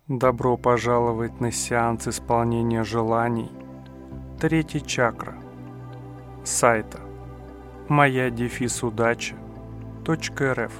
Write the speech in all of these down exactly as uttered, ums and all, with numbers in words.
Добро пожаловать на сеанс исполнения желаний. Третья чакра. Сайта моя дефис удача точка эр эф.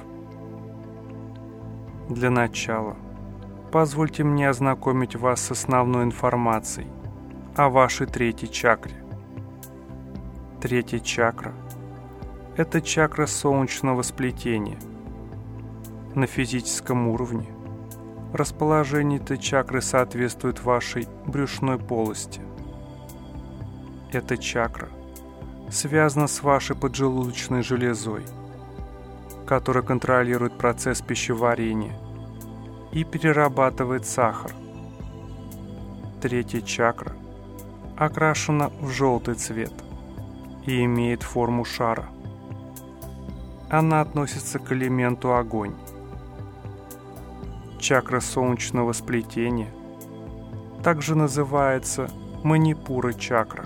Для начала позвольте мне ознакомить вас с основной информацией о вашей третьей чакре. Третья чакра – это чакра солнечного сплетения. На физическом уровне расположение этой чакры соответствует вашей брюшной полости. Эта чакра связана с вашей поджелудочной железой, которая контролирует процесс пищеварения и перерабатывает сахар. Третья чакра окрашена в желтый цвет и имеет форму шара. Она относится к элементу огонь. Чакра солнечного сплетения также называется манипура чакра.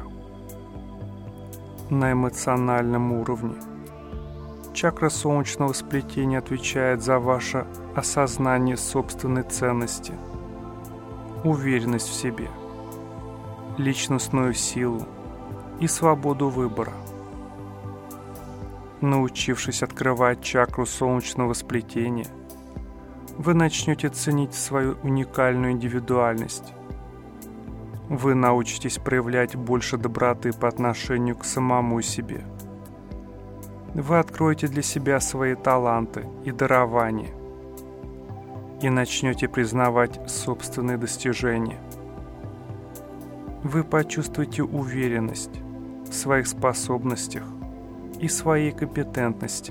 На эмоциональном уровне чакра солнечного сплетения отвечает за ваше осознание собственной ценности, уверенность в себе, личностную силу и свободу выбора. Научившись открывать чакру солнечного сплетения, вы начнете ценить свою уникальную индивидуальность. Вы научитесь проявлять больше доброты по отношению к самому себе. Вы откроете для себя свои таланты и дарования и начнете признавать собственные достижения. Вы почувствуете уверенность в своих способностях и своей компетентности.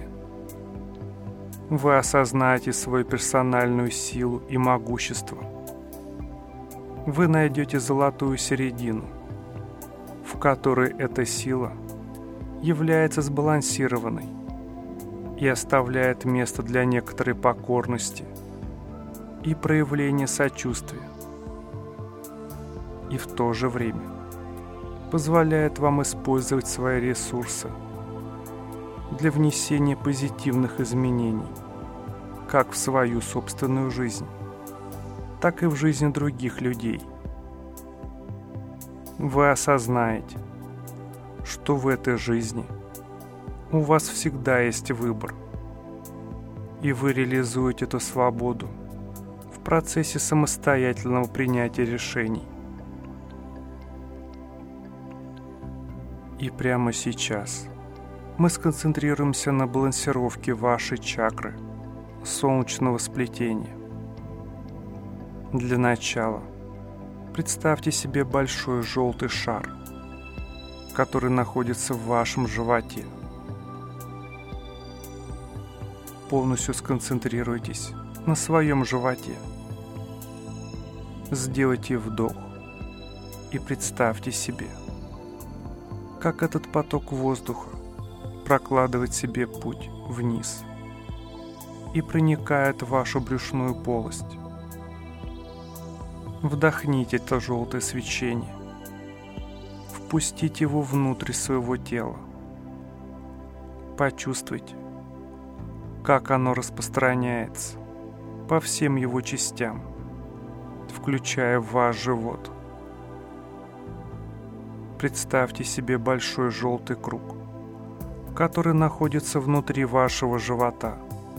Вы осознаете свою персональную силу и могущество. Вы найдете золотую середину, в которой эта сила является сбалансированной и оставляет место для некоторой покорности и проявления сочувствия, и в то же время позволяет вам использовать свои ресурсы для внесения позитивных изменений как в свою собственную жизнь, так и в жизнь других людей. Вы осознаете, что в этой жизни у вас всегда есть выбор, и вы реализуете эту свободу в процессе самостоятельного принятия решений. И прямо сейчас мы сконцентрируемся на балансировке вашей чакры солнечного сплетения. Для начала представьте себе большой желтый шар, который находится в вашем животе. Полностью сконцентрируйтесь на своем животе. Сделайте вдох и представьте себе, как этот поток воздуха прокладывает себе путь вниз и проникает в вашу брюшную полость. Вдохните это желтое свечение. Впустите его внутрь своего тела. Почувствуйте, как оно распространяется по всем его частям, включая ваш живот. Представьте себе большой желтый круг, который находится внутри вашего живота.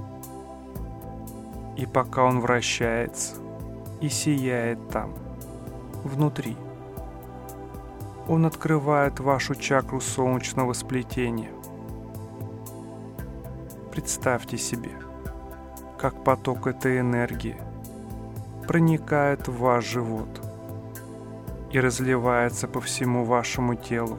И пока он вращается и сияет там, внутри, он открывает вашу чакру солнечного сплетения. Представьте себе, как поток этой энергии проникает в ваш живот и разливается по всему вашему телу.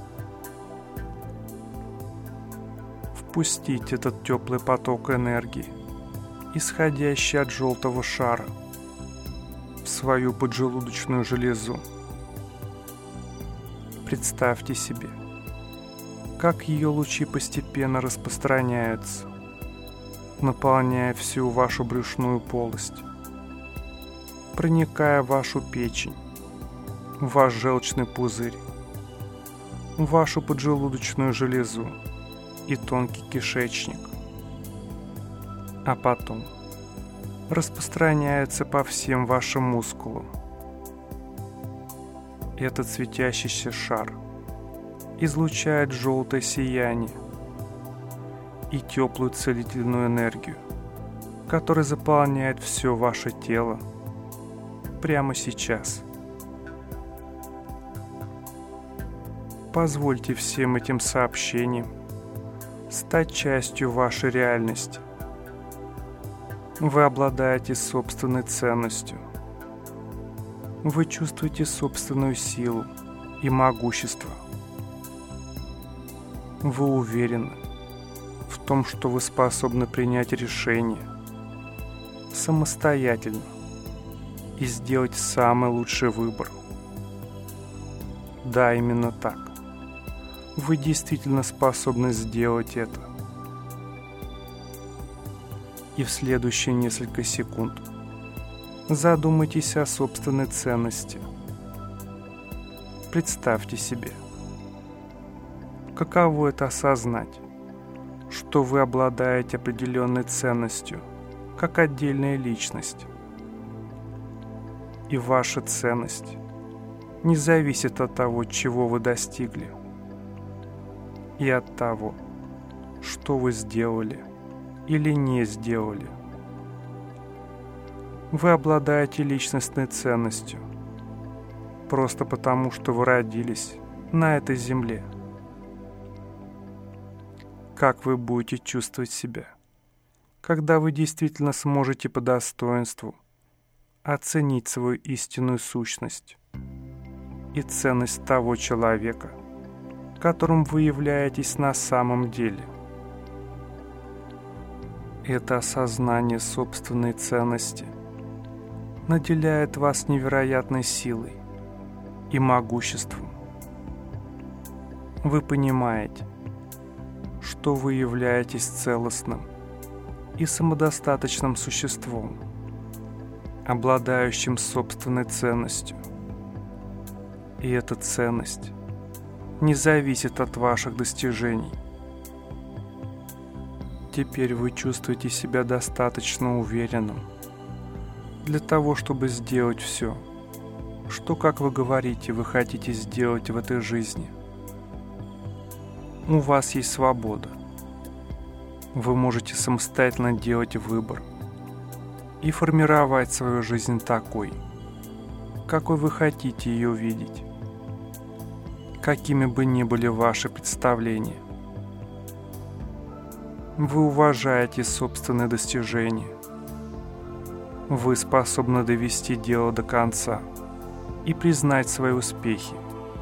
Впустите этот теплый поток энергии, исходящий от желтого шара, в свою поджелудочную железу. Представьте себе, как ее лучи постепенно распространяются, наполняя всю вашу брюшную полость, проникая в вашу печень, в ваш желчный пузырь, в вашу поджелудочную железу и тонкий кишечник. А потом распространяется по всем вашим мускулам. Этот светящийся шар излучает желтое сияние и теплую целительную энергию, которая заполняет все ваше тело прямо сейчас. Позвольте всем этим сообщениям стать частью вашей реальности. Вы обладаете собственной ценностью. Вы чувствуете собственную силу и могущество. Вы уверены в том, что вы способны принять решение самостоятельно и сделать самый лучший выбор. Да, именно так. Вы действительно способны сделать это. И в следующие несколько секунд задумайтесь о собственной ценности. Представьте себе, каково это осознать, что вы обладаете определенной ценностью, как отдельная личность. И ваша ценность не зависит от того, чего вы достигли, и от того, что вы сделали или не сделали. Вы обладаете личностной ценностью просто потому, что вы родились на этой земле. Как вы будете чувствовать себя, когда вы действительно сможете по достоинству оценить свою истинную сущность и ценность того человека, которым вы являетесь на самом деле? Это осознание собственной ценности наделяет вас невероятной силой и могуществом. Вы понимаете, что вы являетесь целостным и самодостаточным существом, обладающим собственной ценностью. И эта ценность не зависит от ваших достижений. Теперь вы чувствуете себя достаточно уверенным для того, чтобы сделать все, что, как вы говорите, вы хотите сделать в этой жизни. У вас есть свобода. Вы можете самостоятельно делать выбор и формировать свою жизнь такой, какой вы хотите ее видеть, какими бы ни были ваши представления. Вы уважаете собственные достижения. Вы способны довести дело до конца и признать свои успехи.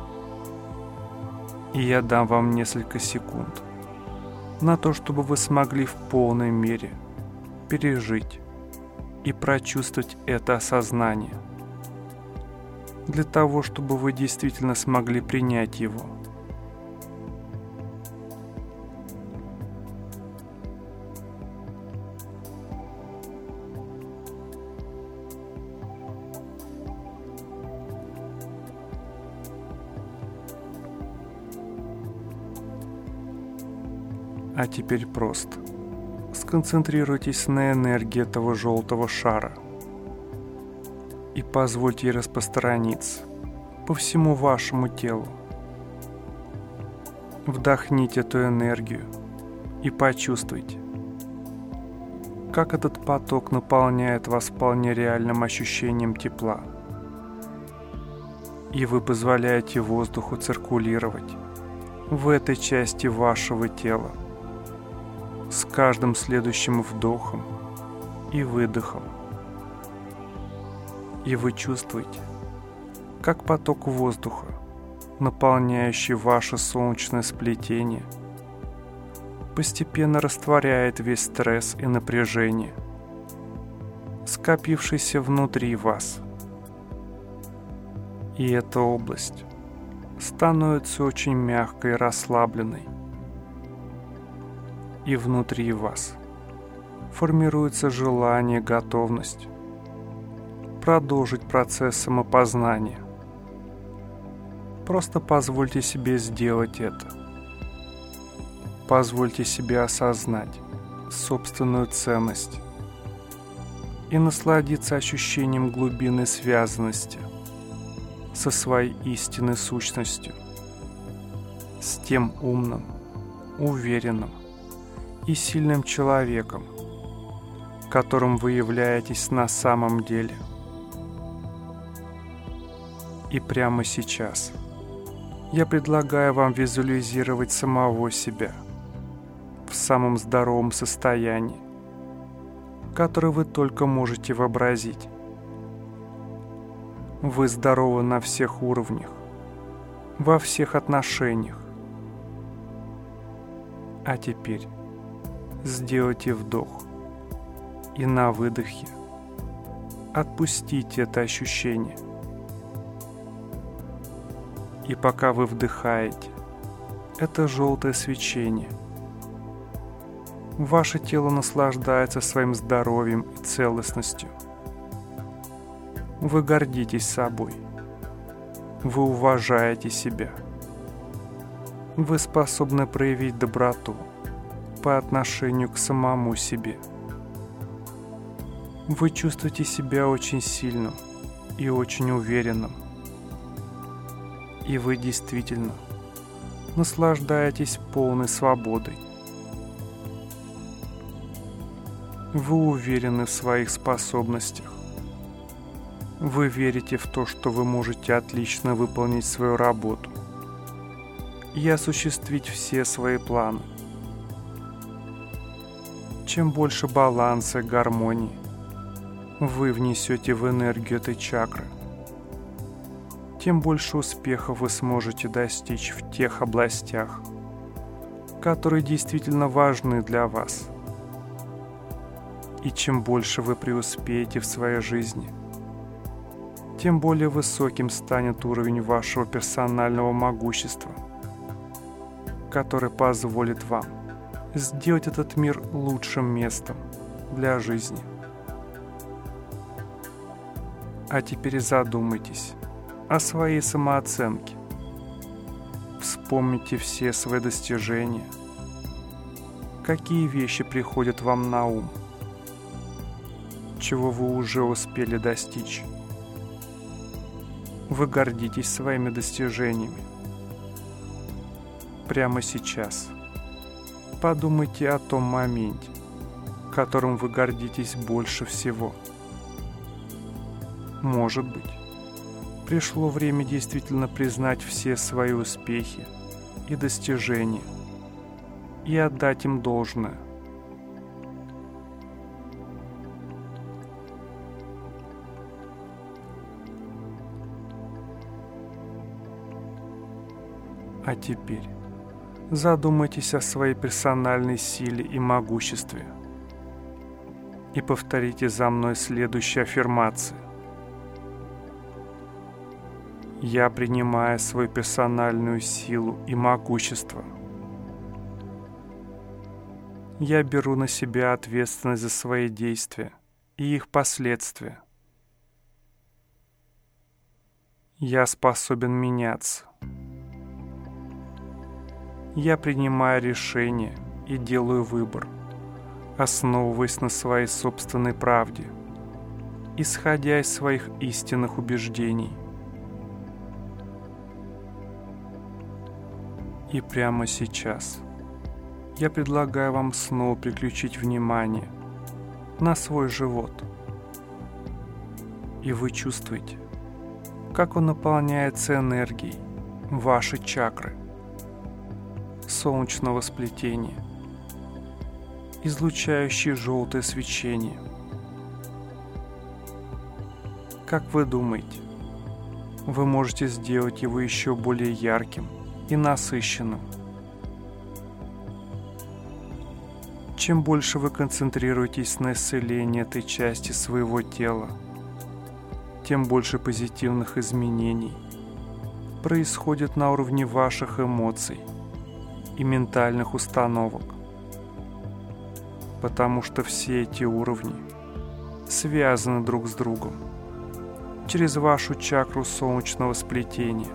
И я дам вам несколько секунд на то, чтобы вы смогли в полной мере пережить и прочувствовать это осознание, для того, чтобы вы действительно смогли принять его. А теперь просто сконцентрируйтесь на энергии этого желтого шара и позвольте ей распространиться по всему вашему телу. Вдохните эту энергию и почувствуйте, как этот поток наполняет вас вполне реальным ощущением тепла. И вы позволяете воздуху циркулировать в этой части вашего тела с каждым следующим вдохом и выдохом. И вы чувствуете, как поток воздуха, наполняющий ваше солнечное сплетение, постепенно растворяет весь стресс и напряжение, скопившийся внутри вас. И эта область становится очень мягкой и расслабленной. И внутри вас формируется желание, готовность продолжить процесс самопознания. Просто позвольте себе сделать это. Позвольте себе осознать собственную ценность и насладиться ощущением глубинной связанности со своей истинной сущностью, с тем умным, уверенным и сильным человеком, которым вы являетесь на самом деле. И прямо сейчас я предлагаю вам визуализировать самого себя в самом здоровом состоянии, которое вы только можете вообразить. Вы здоровы на всех уровнях, во всех отношениях. А теперь сделайте вдох и на выдохе отпустите это ощущение. И пока вы вдыхаете это желтое свечение, ваше тело наслаждается своим здоровьем и целостностью. Вы гордитесь собой. Вы уважаете себя. Вы способны проявить доброту по отношению к самому себе. Вы чувствуете себя очень сильным и очень уверенным. И вы действительно наслаждаетесь полной свободой. Вы уверены в своих способностях. Вы верите в то, что вы можете отлично выполнить свою работу и осуществить все свои планы. Чем больше баланса и гармонии вы внесете в энергию этой чакры, тем больше успехов вы сможете достичь в тех областях, которые действительно важны для вас. И чем больше вы преуспеете в своей жизни, тем более высоким станет уровень вашего персонального могущества, который позволит вам сделать этот мир лучшим местом для жизни. А теперь задумайтесь о своей самооценке. Вспомните все свои достижения. Какие вещи приходят вам на ум? Чего вы уже успели достичь? Вы гордитесь своими достижениями. Прямо сейчас подумайте о том моменте, которым вы гордитесь больше всего. Может быть, пришло время действительно признать все свои успехи и достижения и отдать им должное. А теперь задумайтесь о своей персональной силе и могуществе и повторите за мной следующие аффирмации. Я принимаю свою персональную силу и могущество. Я беру на себя ответственность за свои действия и их последствия. Я способен меняться. Я принимаю решения и делаю выбор, основываясь на своей собственной правде, исходя из своих истинных убеждений. И прямо сейчас я предлагаю вам снова переключить внимание на свой живот. И вы чувствуете, как он наполняется энергией вашей чакры, солнечного сплетения, излучающей желтое свечение. Как вы думаете, вы можете сделать его еще более ярким и насыщенным? Чем больше вы концентрируетесь на исцелении этой части своего тела, тем больше позитивных изменений происходит на уровне ваших эмоций и ментальных установок, потому что все эти уровни связаны друг с другом через вашу чакру солнечного сплетения.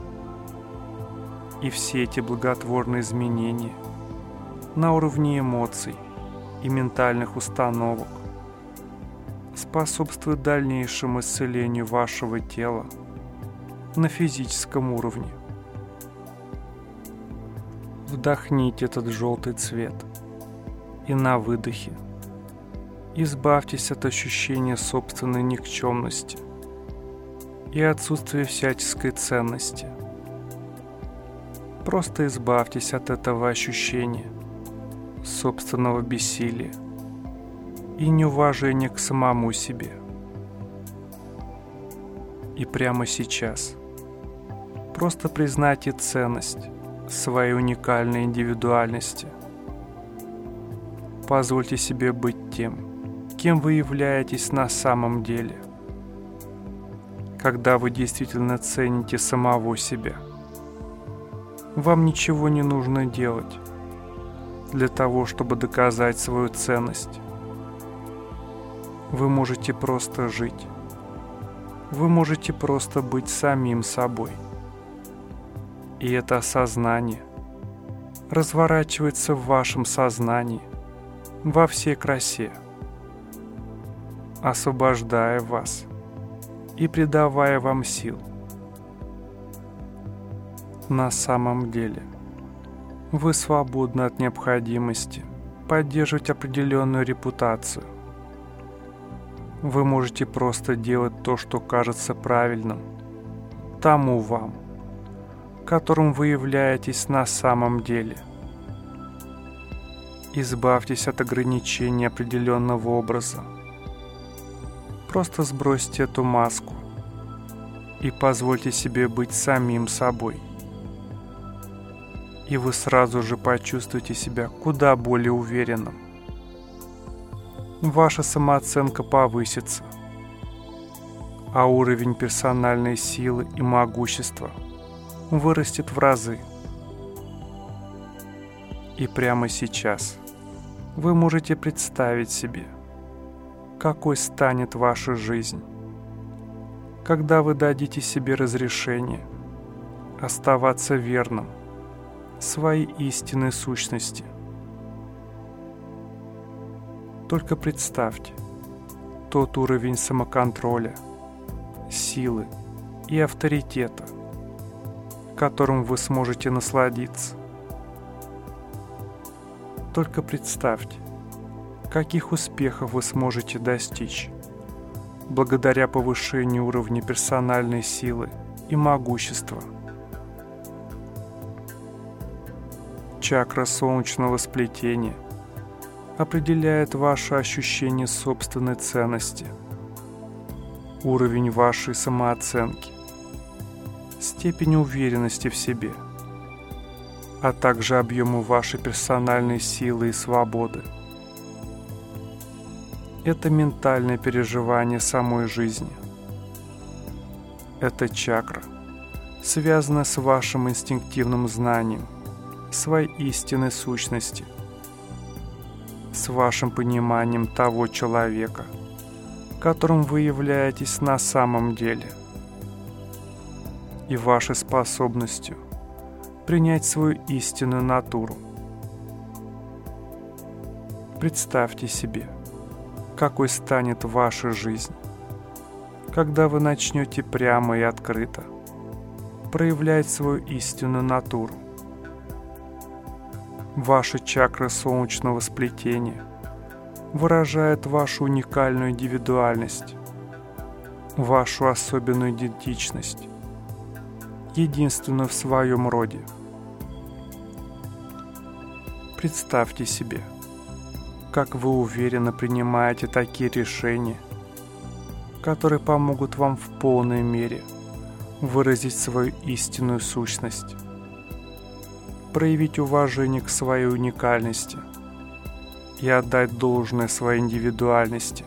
И все эти благотворные изменения на уровне эмоций и ментальных установок способствует дальнейшему исцелению вашего тела на физическом уровне. Вдохните этот желтый цвет и на выдохе избавьтесь от ощущения собственной никчемности и отсутствия всяческой ценности. Просто избавьтесь от этого ощущения собственного бессилия и неуважения к самому себе. И прямо сейчас просто признайте ценность своей уникальной индивидуальности. Позвольте себе быть тем, кем вы являетесь на самом деле, когда вы действительно цените самого себя. Вам ничего не нужно делать для того, чтобы доказать свою ценность. Вы можете просто жить. Вы можете просто быть самим собой. И это осознание разворачивается в вашем сознании во всей красе, освобождая вас и придавая вам сил. На самом деле, вы свободны от необходимости поддерживать определенную репутацию. Вы можете просто делать то, что кажется правильным тому вам, которым вы являетесь на самом деле. Избавьтесь от ограничений определенного образа. Просто сбросьте эту маску и позвольте себе быть самим собой. И вы сразу же почувствуете себя куда более уверенным. Ваша самооценка повысится, а уровень персональной силы и могущества вырастет в разы. И прямо сейчас вы можете представить себе, какой станет ваша жизнь, когда вы дадите себе разрешение оставаться верным своей истинной сущности. Только представьте тот уровень самоконтроля, силы и авторитета, которым вы сможете насладиться. Только представьте, каких успехов вы сможете достичь благодаря повышению уровня персональной силы и могущества. Чакра солнечного сплетения определяет ваше ощущение собственной ценности, уровень вашей самооценки, степень уверенности в себе, а также объему вашей персональной силы и свободы. Это ментальное переживание самой жизни. Эта чакра связана с вашим инстинктивным знанием своей истинной сущности, с вашим пониманием того человека, которым вы являетесь на самом деле, и вашей способностью принять свою истинную натуру. Представьте себе, какой станет ваша жизнь, когда вы начнете прямо и открыто проявлять свою истинную натуру. Ваша чакра солнечного сплетения выражает вашу уникальную индивидуальность, вашу особенную идентичность, единственную в своем роде. Представьте себе, как вы уверенно принимаете такие решения, которые помогут вам в полной мере выразить свою истинную сущность, проявить уважение к своей уникальности и отдать должное своей индивидуальности.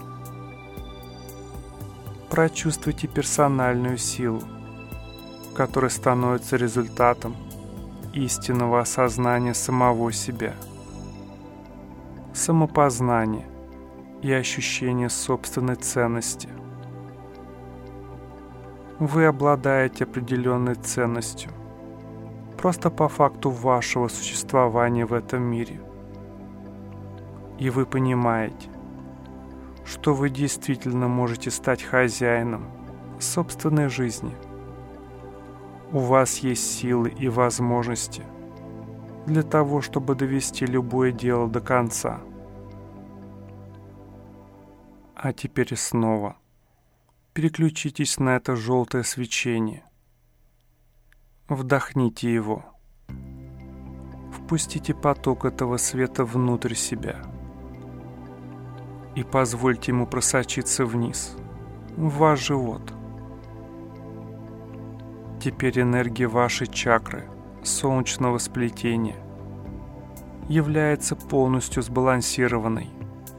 Прочувствуйте персональную силу, которая становится результатом истинного осознания самого себя, самопознания и ощущения собственной ценности. Вы обладаете определенной ценностью просто по факту вашего существования в этом мире. И вы понимаете, что вы действительно можете стать хозяином собственной жизни. У вас есть силы и возможности для того, чтобы довести любое дело до конца. А теперь снова переключитесь на это желтое свечение. Вдохните его. Впустите поток этого света внутрь себя и позвольте ему просочиться вниз, в ваш живот. Теперь энергия вашей чакры, солнечного сплетения, является полностью сбалансированной.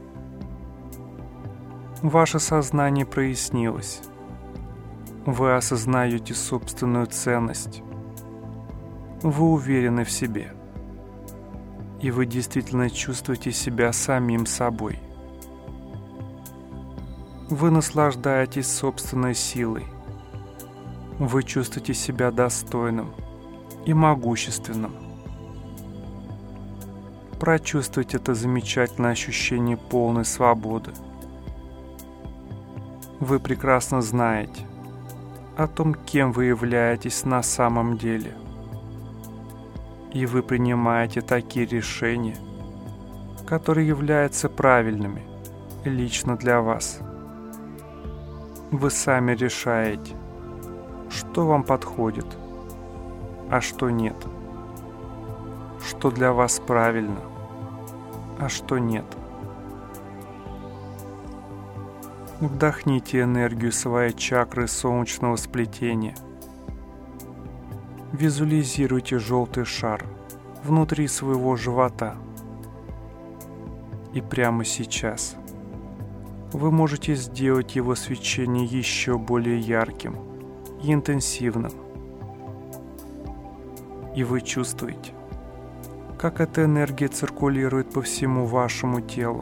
Ваше сознание прояснилось. Вы осознаете собственную ценность. Вы уверены в себе. И вы действительно чувствуете себя самим собой. Вы наслаждаетесь собственной силой. Вы чувствуете себя достойным и могущественным. Прочувствуйте это замечательное ощущение полной свободы. Вы прекрасно знаете о том, кем вы являетесь на самом деле. И вы принимаете такие решения, которые являются правильными лично для вас. Вы сами решаете, что вам подходит, а что нет. Что для вас правильно, а что нет. Вдохните энергию своей чакры солнечного сплетения. Визуализируйте желтый шар внутри своего живота. И прямо сейчас вы можете сделать его свечение еще более ярким и интенсивным. И вы чувствуете, как эта энергия циркулирует по всему вашему телу.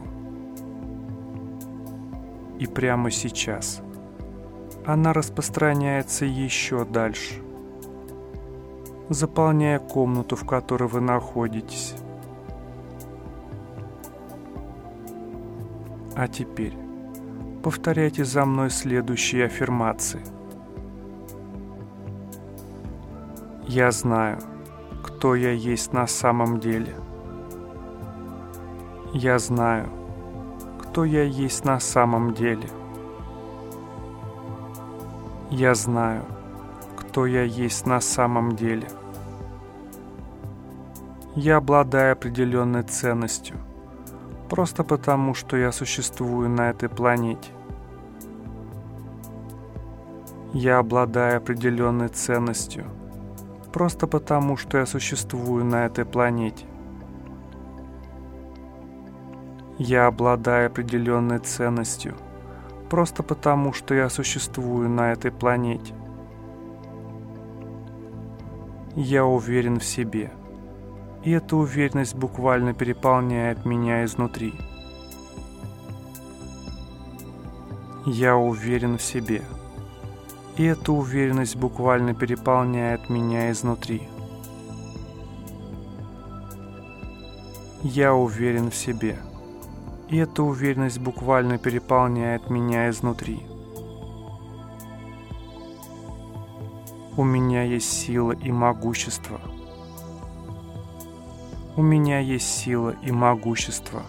И прямо сейчас она распространяется еще дальше, заполняя комнату, в которой вы находитесь. А теперь повторяйте за мной следующие аффирмации. Я знаю, кто я есть на самом деле. Я знаю, кто я есть на самом деле. Я знаю, кто я есть на самом деле. Я обладаю определенной ценностью, просто потому, что я существую на этой планете. Я обладаю определенной ценностью, просто потому, что я существую на этой планете. Я обладаю определенной ценностью, просто потому, что я существую на этой планете. Я уверен в себе, и эта уверенность буквально переполняет меня изнутри. Я уверен в себе, и эта уверенность буквально переполняет меня изнутри. Я уверен в себе, и эта уверенность буквально переполняет меня изнутри. У меня есть сила и могущество. У меня есть сила и могущество.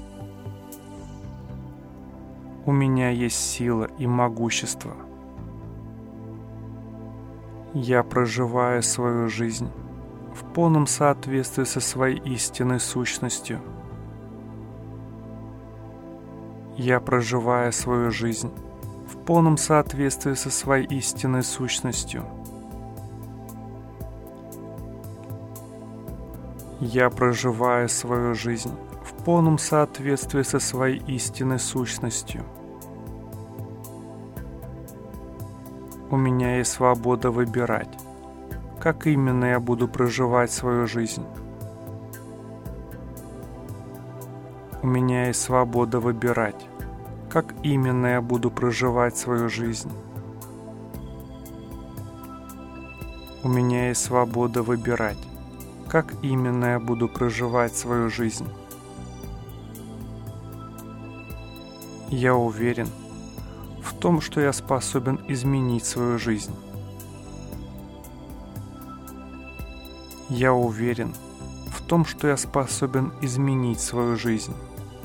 У меня есть сила и могущество. Я проживаю свою жизнь в полном соответствии со своей истинной сущностью. Я проживаю свою жизнь в полном соответствии со своей истинной сущностью. Я проживаю свою жизнь в полном соответствии со своей истинной сущностью. У меня есть свобода выбирать, как именно я буду проживать свою жизнь. У меня есть свобода выбирать, как именно я буду проживать свою жизнь. У меня есть свобода выбирать, как именно я буду проживать свою жизнь. Я уверен в том, что я способен изменить свою жизнь. Я уверен в том, что я способен изменить свою жизнь.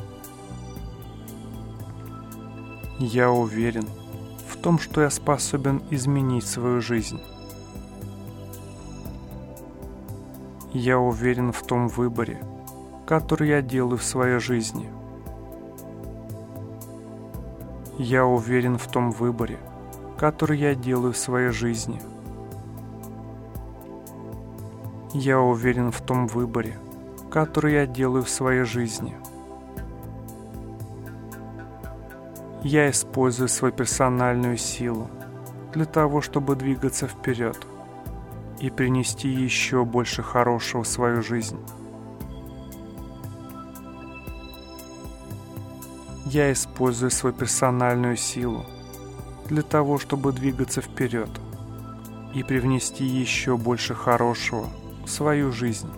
Я уверен в том, что я способен изменить свою жизнь. Я уверен в том выборе, который я делаю в своей жизни. Я уверен в том выборе, который я делаю в своей жизни. Я уверен в том выборе, который я делаю в своей жизни. Я использую свою персональную силу для того, чтобы двигаться вперед и принести еще больше хорошего в свою жизнь. Я использую свою персональную силу для того, чтобы двигаться вперед и привнести еще больше хорошего в свою жизнь.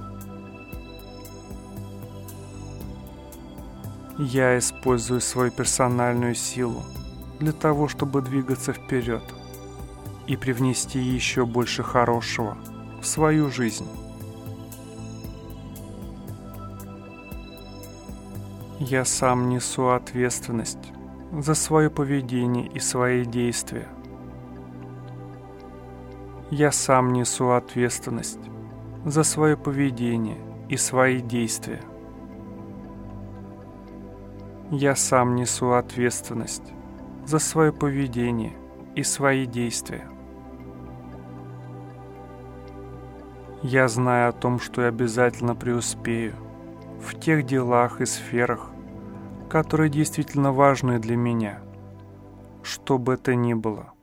Я использую свою персональную силу для того, чтобы двигаться вперед и привнести еще больше хорошего в свою жизнь. Я сам несу ответственность за свое поведение и свои действия. Я сам несу ответственность за свое поведение и свои действия. Я сам несу ответственность за свое поведение и свои действия. Я знаю о том, что я обязательно преуспею в тех делах и сферах, которые действительно важны для меня, что бы это ни было.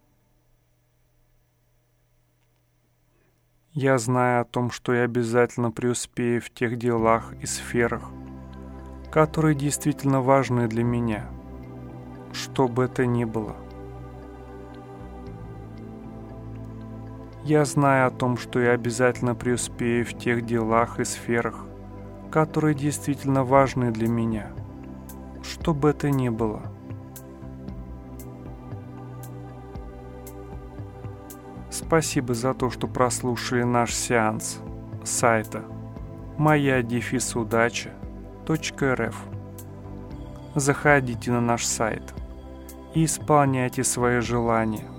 Я знаю о том, что я обязательно преуспею в тех делах и сферах, которые действительно важны для меня, что бы это ни было. Я знаю о том, что я обязательно преуспею в тех делах и сферах, которые действительно важны для меня, что бы это ни было. Спасибо за то, что прослушали наш сеанс с сайта моя дефис удача точка эр эф. Заходите на наш сайт и исполняйте свои желания.